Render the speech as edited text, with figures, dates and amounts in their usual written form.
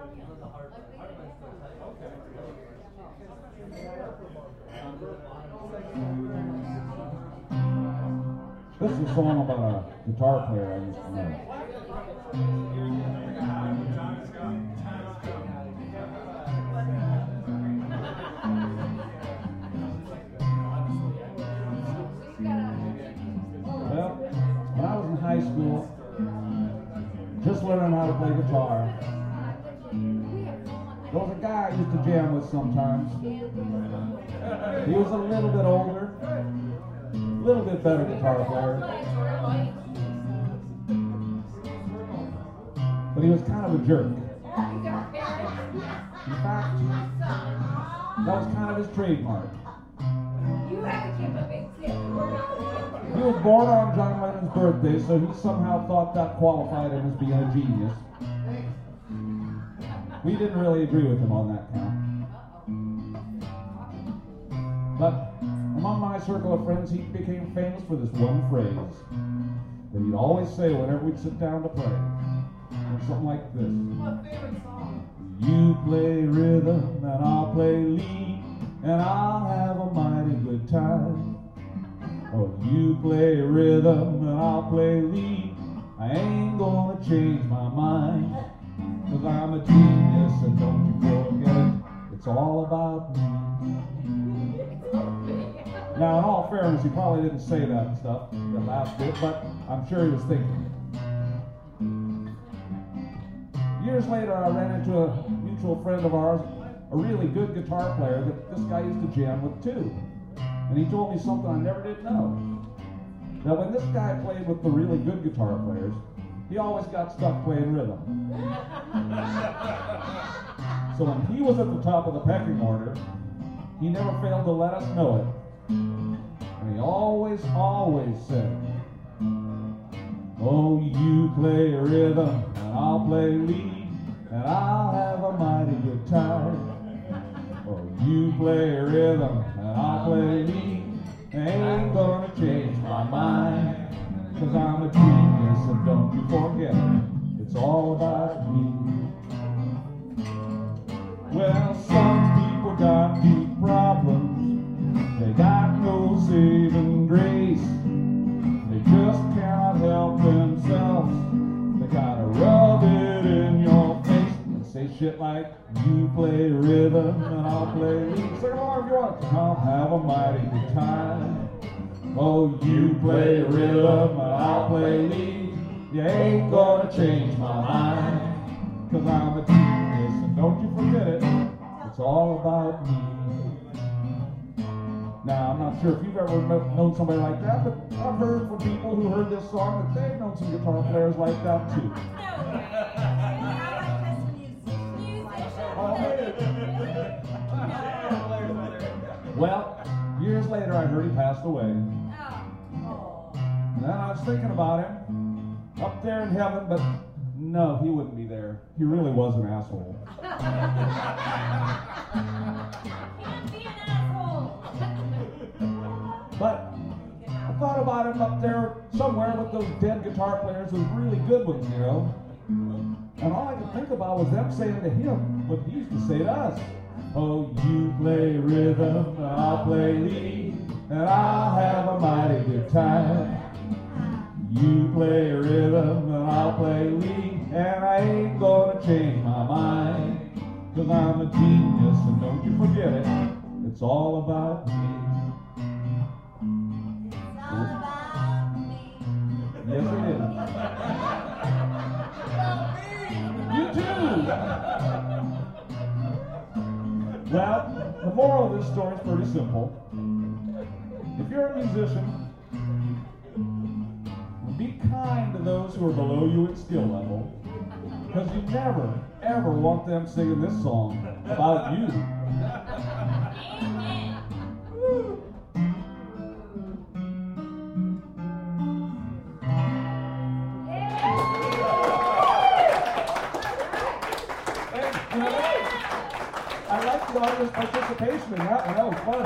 This is a song about a guitar player I used to know. Well, when I was in high school, just learning how to play guitar, there was a guy I used to jam with sometimes. He was a little bit older, a little bit better guitar player, but he was kind of a jerk. In fact, that was kind of his trademark. He was born on John Lennon's birthday, so he somehow thought that qualified him as being a genius. We didn't really agree with him on that count. But among my circle of friends, he became famous for this one phrase that he'd always say whenever we'd sit down to play. Something like this. What favorite song? You play rhythm and I'll play lead, and I'll have a mighty good time. Oh, you play rhythm and I'll play lead, I ain't gonna change my mind, 'cause I'm a genius and don't you forget it, it's all about me. Now, in all fairness, he probably didn't say that stuff, the last bit, but I'm sure he was thinking it. Years later, I ran into a mutual friend of ours, a really good guitar player that this guy used to jam with too. And he told me something I never did know. Now, when this guy played with the really good guitar players, he always got stuck playing rhythm. So when he was at the top of the pecking order, he never failed to let us know it. And he always said, oh, you play rhythm and I'll play lead, and I'll have a mighty good time. Oh, you play rhythm and I'll play lead, and ain't gonna change my mind, 'cause I'm a genius and don't you forget it, it's all about me. Well, some people got deep problems, they got no saving grace, they just cannot help themselves, they gotta rub it in your face and say shit like, you play rhythm and I'll play lead. Sing along if you want, and I'll have a mighty good time. Oh, you play rhythm and I'll play lead, you ain't gonna change my mind, 'cause I'm a genius and don't you forget it, it's all about me. Now, I'm not sure if you've ever known somebody like that, but I've heard from people who heard this song that they've known some guitar players like that too. Well, years later I heard he passed away. And then I was thinking about him up there in heaven, but no, he wouldn't be there. He really was an asshole. But I thought about him up there somewhere with those dead guitar players, those really good ones, you know. And all I could think about was them saying to him what he used to say to us. Oh, you play rhythm, I'll play lead, and I'll have a mighty good time. You play rhythm, and I'll play lead, and I ain't gonna change my mind, 'cause I'm a genius, and don't you forget it, it's all about me. Yes, it is. You too. Well, the moral of this story is pretty simple. If you're a musician, be kind to those who are below you in skill level, because you never, ever want them singing this song about you. I like the audience participation in that one. That was fun.